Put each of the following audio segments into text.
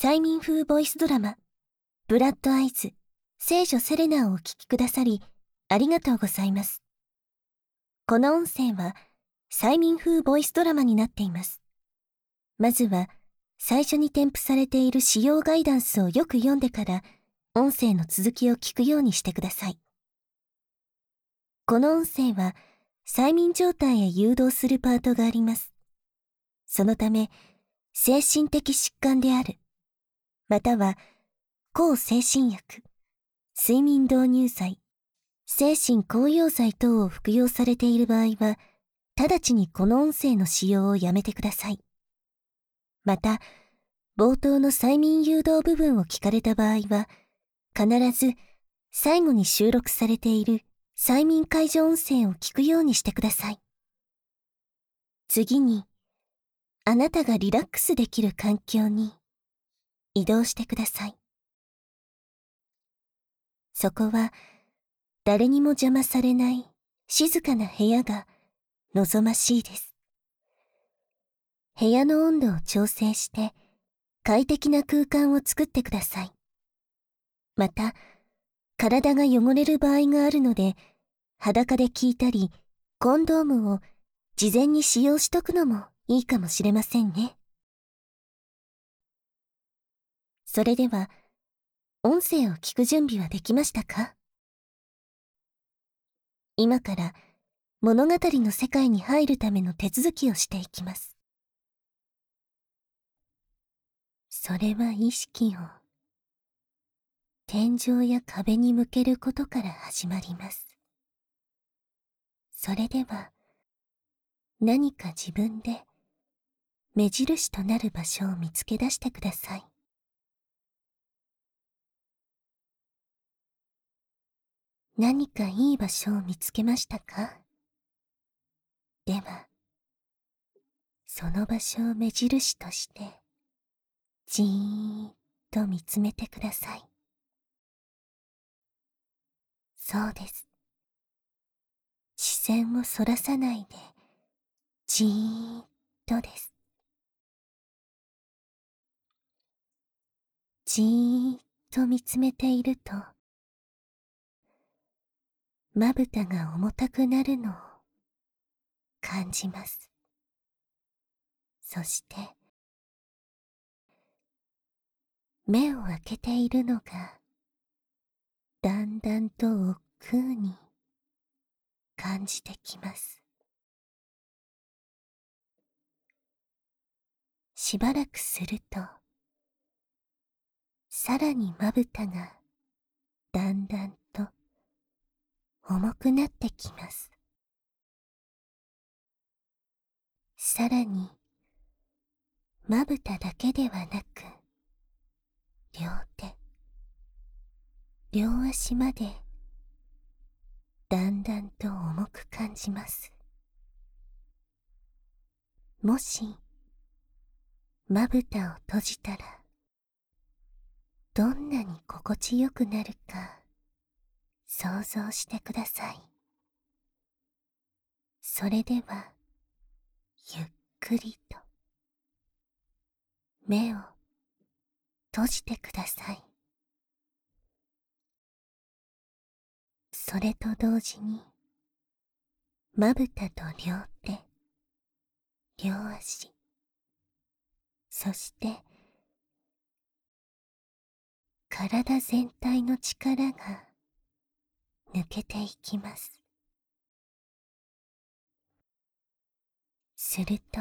催眠風ボイスドラマ、ブラッドアイズ、聖女セレナをお聞きくださり、ありがとうございます。この音声は、催眠風ボイスドラマになっています。まずは、最初に添付されている使用ガイダンスをよく読んでから、音声の続きを聞くようにしてください。この音声は、催眠状態へ誘導するパートがあります。そのため、精神的疾患である、または、抗精神薬、睡眠導入剤、精神高揚剤等を服用されている場合は、直ちにこの音声の使用をやめてください。また、冒頭の催眠誘導部分を聞かれた場合は、必ず最後に収録されている催眠解除音声を聞くようにしてください。次に、あなたがリラックスできる環境に移動してください。そこは、誰にも邪魔されない静かな部屋が望ましいです。部屋の温度を調整して快適な空間を作ってください。また、体が汚れる場合があるので、裸で聞いたり、コンドームを事前に使用しとくのもいいかもしれませんね。それでは、音声を聞く準備はできましたか？今から物語の世界に入るための手続きをしていきます。それは意識を天井や壁に向けることから始まります。それでは何か自分で目印となる場所を見つけ出してください。何かいい場所を見つけましたか？では、その場所を目印として、じーっと見つめてください。そうです。視線をそらさないで、じーっとです。じーっと見つめていると、まぶたが重たくなるのを感じます。そして、目を開けているのが、だんだんと億劫に感じてきます。しばらくすると、さらにまぶたがだんだんと重くなってきます。さらに、まぶただけではなく、両手、両足までだんだんと重く感じます。もし、まぶたを閉じたら、どんなに心地よくなるか想像してください。それでは、ゆっくりと目を閉じてください。それと同時に、まぶたと両手、両足、そして体全体の力が抜けていきます。すると、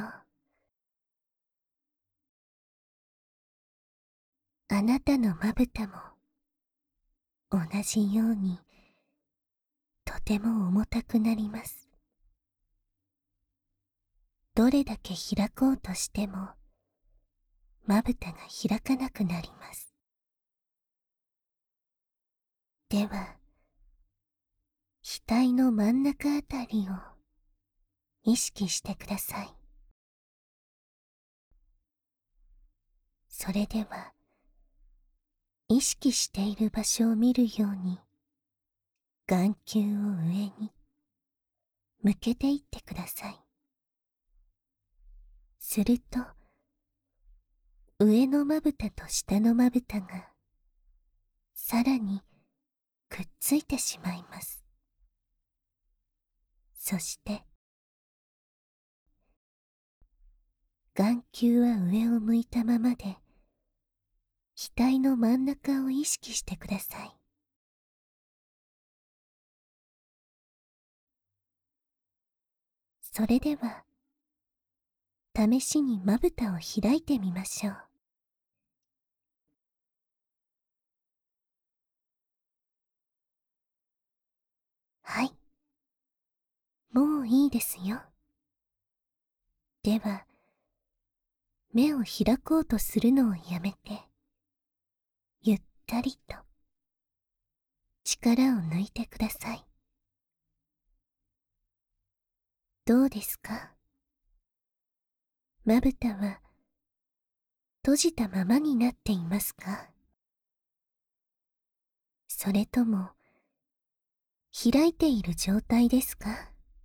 あなたのまぶたも同じようにとても重たくなります。どれだけ開こうとしてもまぶたが開かなくなります。では、額の真ん中あたりを意識してください。それでは、意識している場所を見るように、眼球を上に向けていってください。すると、 上のまぶたと下のまぶたがさらにくっついてしまいます。そして眼球は上を向いたままで、額の真ん中を意識してください。それでは、試しにまぶたを開いてみましょう。はい。もういいですよ。では、目を開こうとするのをやめて、ゆったりと力を抜いてください。どうですか？まぶたは閉じたままになっていますか？それとも開いている状態ですか？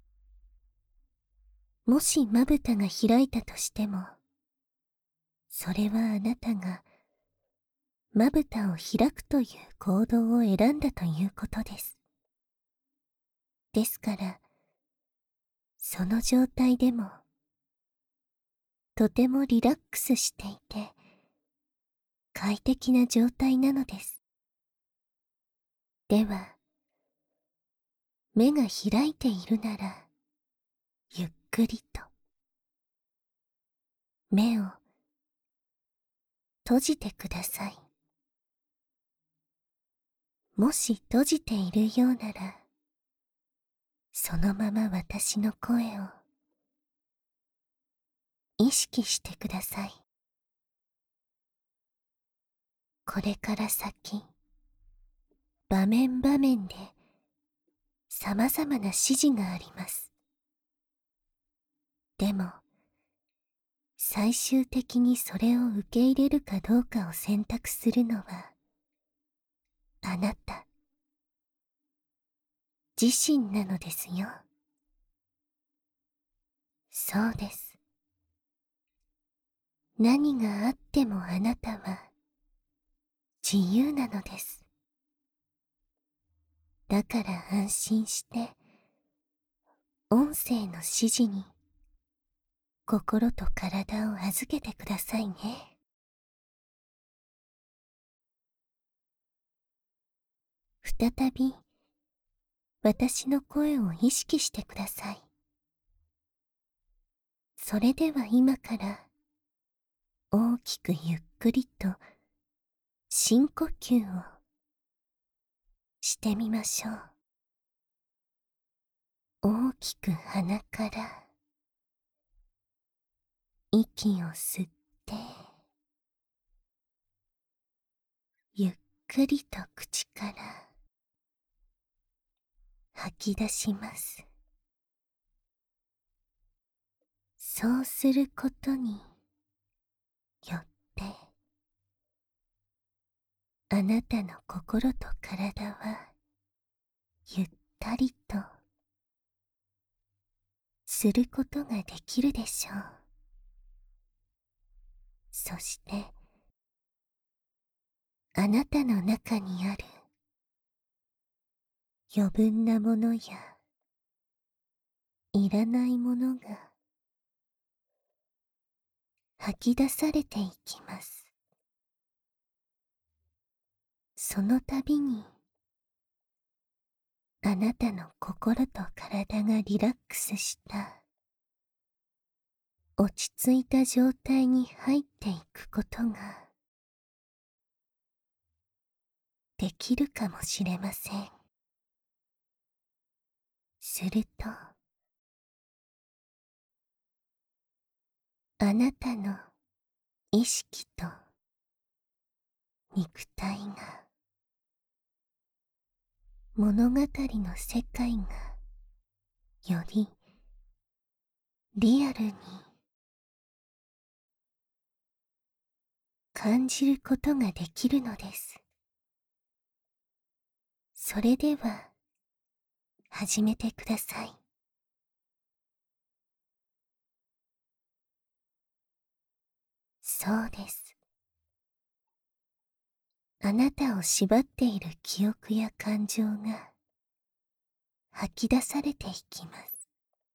もしまぶたが開いたとしても、それはあなたがまぶたを開くという行動を選んだということです。ですから、その状態でも、とてもリラックスしていて、快適な状態なのです。では、目が開いているなら、ゆっくりと、目を閉じてください。もし閉じているようなら、そのまま私の声を意識してください。これから先、場面場面で様々な指示があります。でも、最終的にそれを受け入れるかどうかを選択するのは、あなた自身なのですよ。そうです。何があってもあなたは自由なのです。だから安心して、音声の指示に心と体を預けてくださいね。再び、私の声を意識してください。それでは今から、大きくゆっくりと深呼吸をしてみましょう。大きく鼻から息を吸って、ゆっくりと口から吐き出します。そうすることによって、あなたの心と体はゆったりとすることができるでしょう。そして、あなたの中にある余分なものやいらないものが吐き出されていきます。その度に、あなたの心と体がリラックスした落ち着いた状態に入っていくことができるかもしれません。すると、あなたの意識と肉体が物語の世界がよりリアルに感じることができるのです。それでは始めてください。そうです。 あなたを縛っている記憶や感情が吐き出されていきます。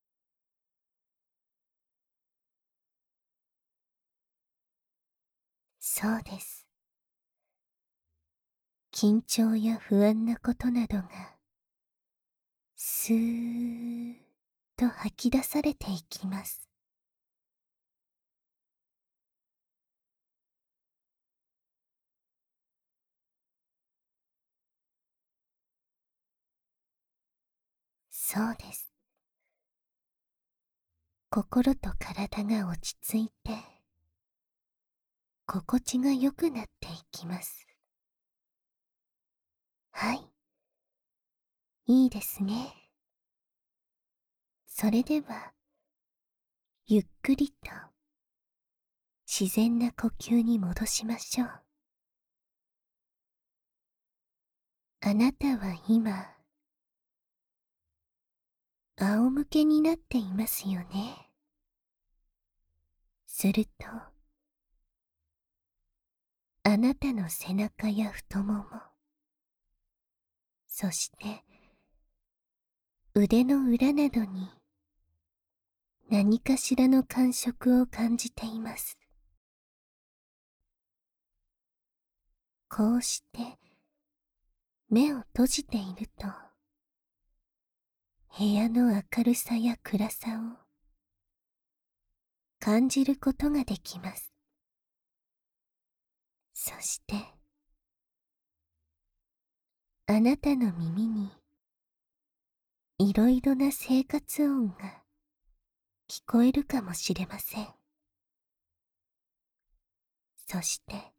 そうです。緊張や不安なことなどがスーッと吐き出されていきます。そうです。心と体が落ち着いて心地が良くなっていきます。はい、いいですね。それではゆっくりと自然な呼吸に戻しましょう。あなたは今仰向けになっていますよね。するとあなたの背中や太もも、そして腕の裏などに何かしらの感触を感じています。こうして目を閉じていると部屋の明るさや暗さを感じることができます。そしてあなたの耳にいろいろな生活音が聞こえるかもしれません。そして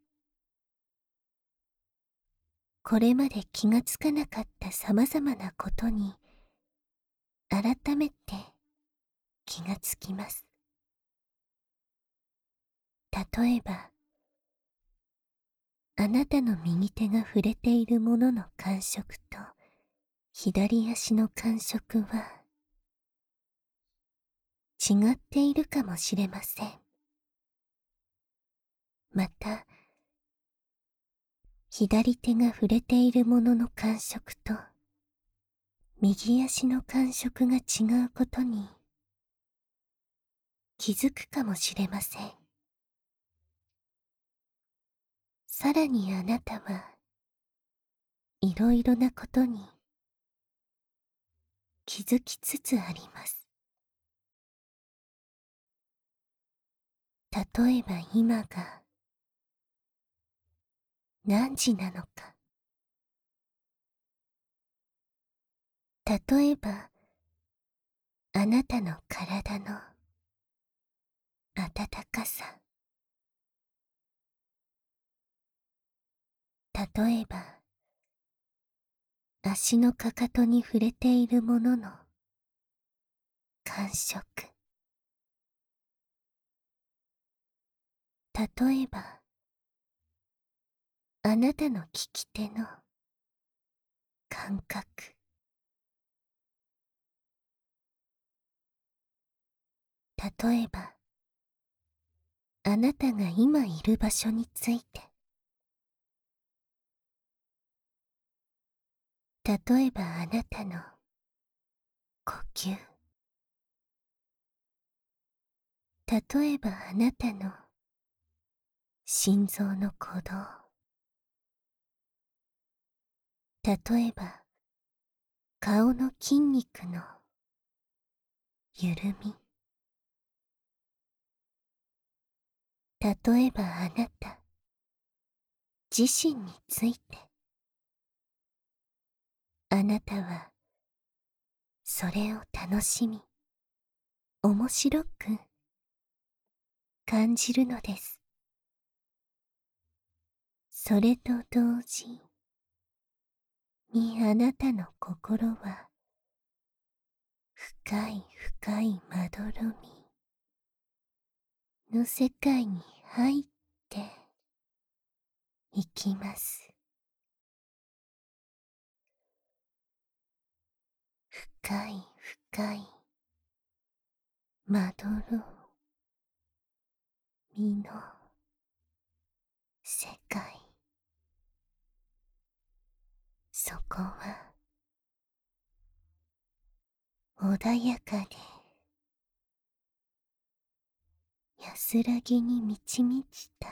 これまで気がつかなかったさまざまなことに改めて気がつきます。例えばあなたの右手が触れているものの感触と左足の感触は違っているかもしれません。また左手が触れているものの感触と右足の感触が違うことに気づくかもしれません。さらにあなたはいろいろなことに気づきつつあります。例えば今が何時なのか、例えばあなたの体の温かさ、例えば足のかかとに触れているものの感触、例えばあなたの利き手の感覚、例えばあなたが今いる場所について、例えばあなたの呼吸、例えばあなたの心臓の鼓動、例えば顔の筋肉の緩み、例えばあなた自身について、あなたはそれを楽しみ面白く感じるのです。それと同時にあなたの心は深い深いまどろみの世界に入っていきます。深い深いまどろみの世界。 こは穏やかで安らぎに満ち満ちた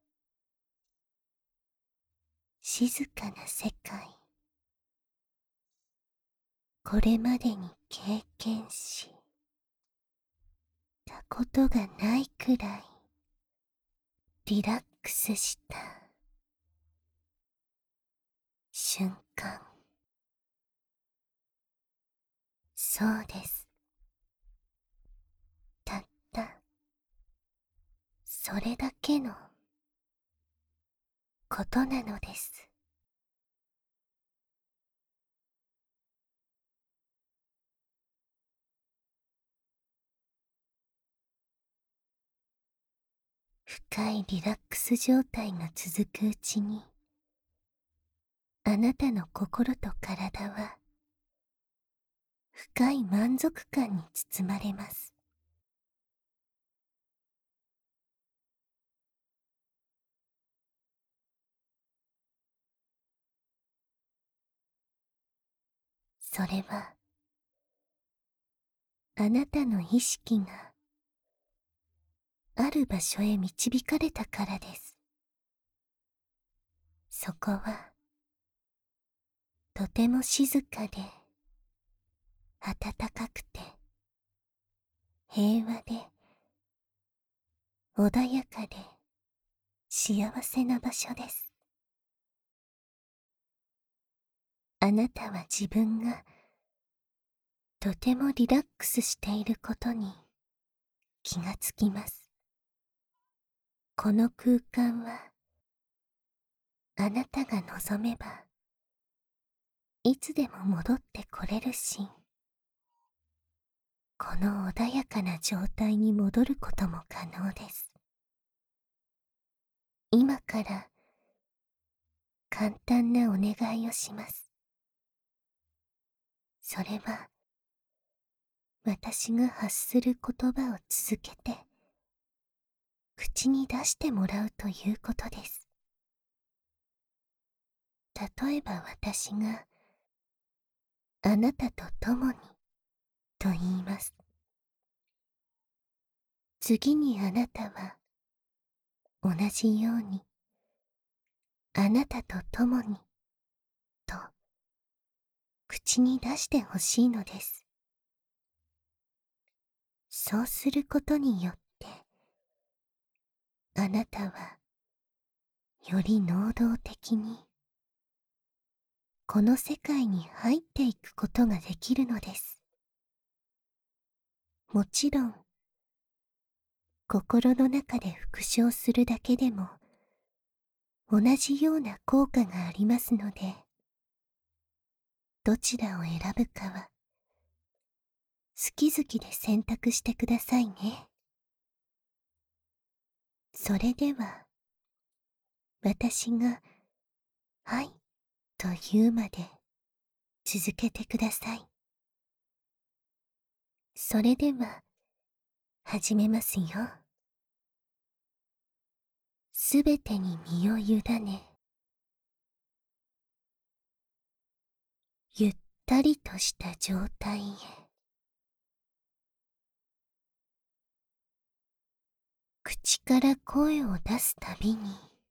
静かな世界。これまでに経験したことがないくらいリラックスした瞬間。そうです。たったそれだけのことなのです。深いリラックス状態が続くうちに、あなたの心と体は深い満足感に包まれます。それはあなたの意識がある場所へ導かれたからです。そこはとても静かで暖かくて平和で穏やかで幸せな場所です。あなたは自分がとてもリラックスしていることに気がつきます。この空間はあなたが望めばいつでも戻ってこれるし、この穏やかな状態に戻ることも可能です。今から簡単なお願いをします。それは私が発する言葉を続けて口に出してもらうということです。例えば私があなたと共にと言います。次にあなたは同じようにあなたと共にと口に出してほしいのです。そうすることによってあなたはより能動的にこの世界に入っていくことができるのです。もちろん心の中で復唱するだけでも同じような効果がありますので、どちらを選ぶかは好き好きで選択してくださいね。それでは私がはいと言うまで続けてください。それでは始めますよ。すべてに身を委ね、ゆったりとした状態へ。口から声を出すたびに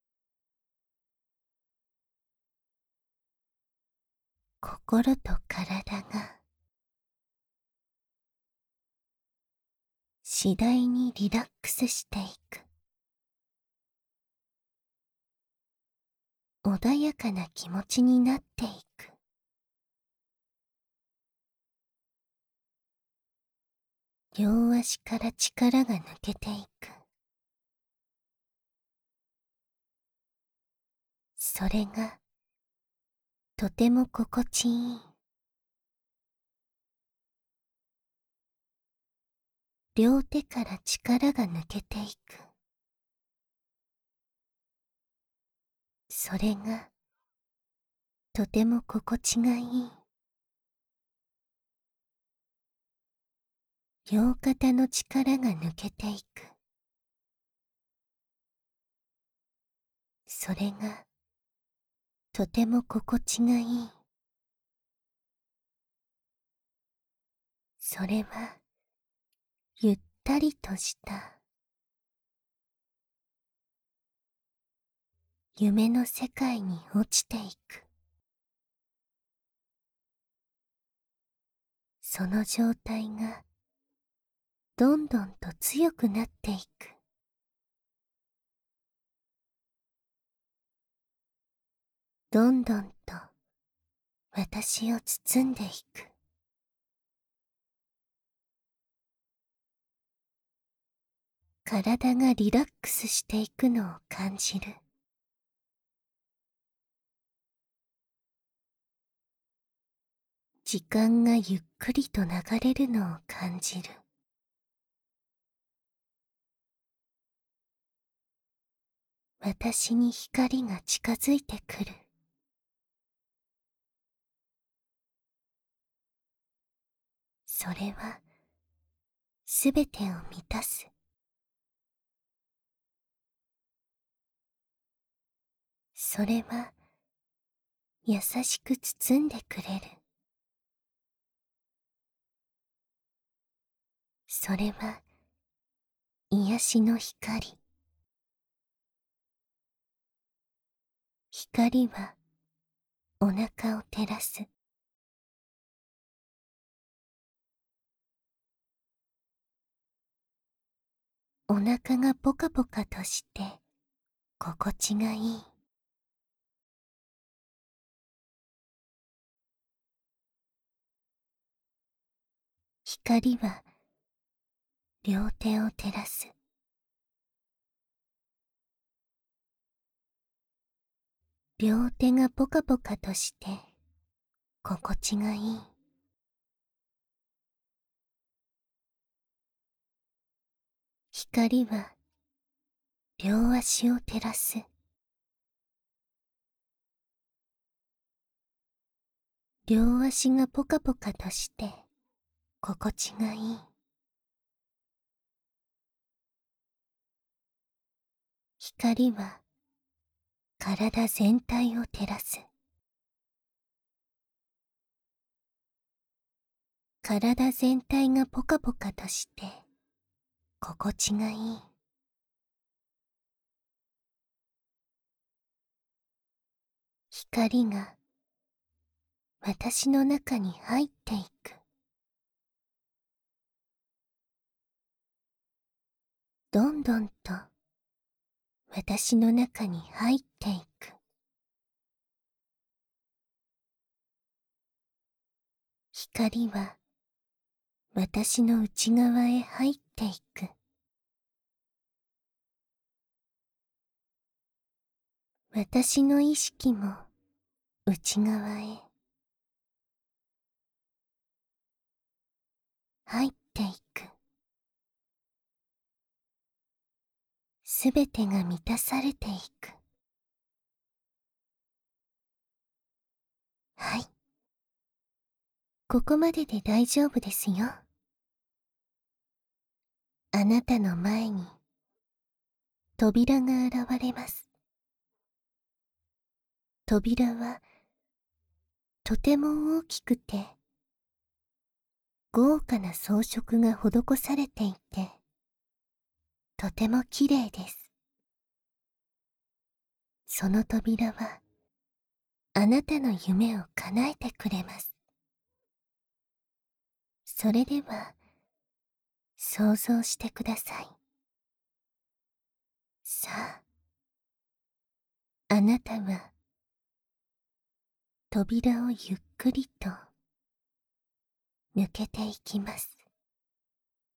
心と体が次第にリラックスしていく。穏やかな気持ちになっていく。両足から力が抜けていく。それがとても心地いい。両手から力が抜けていく。それがとても心地がいい。両肩の力が抜けていく。それがとても心地がいい。 それはゆったりとした夢の世界に落ちていく。その状態がどんどんと強くなっていく。どんどんと私を包んでいく。体がリラックスしていくのを感じる。時間がゆっくりと流れるのを感じる。私に光が近づいてくる。それはすべてを満たす。それは優しく包んでくれる。それは癒しの光。光はお腹を照らす。お腹がポカポカとして心地がいい。光は両手を照らす。両手がポカポカとして心地がいい。光は両足を照らす。両足がポカポカとして心地がいい。光は体全体を照らす。体全体がポカポカとして心地がいい。光が私の中に入っていく。どんどんと私の中に入っていく。光は私の内側へ入っていく。私の意識も内側へ入っていく。すべてが満たされていく。はい。ここまでで大丈夫ですよ。あなたの前に扉が現れます。扉はとても大きくて豪華な装飾が施されていてとても綺麗です。その扉はあなたの夢を叶えてくれます。それでは想像してください。さあ、あなたは扉をゆっくりと抜けていきます。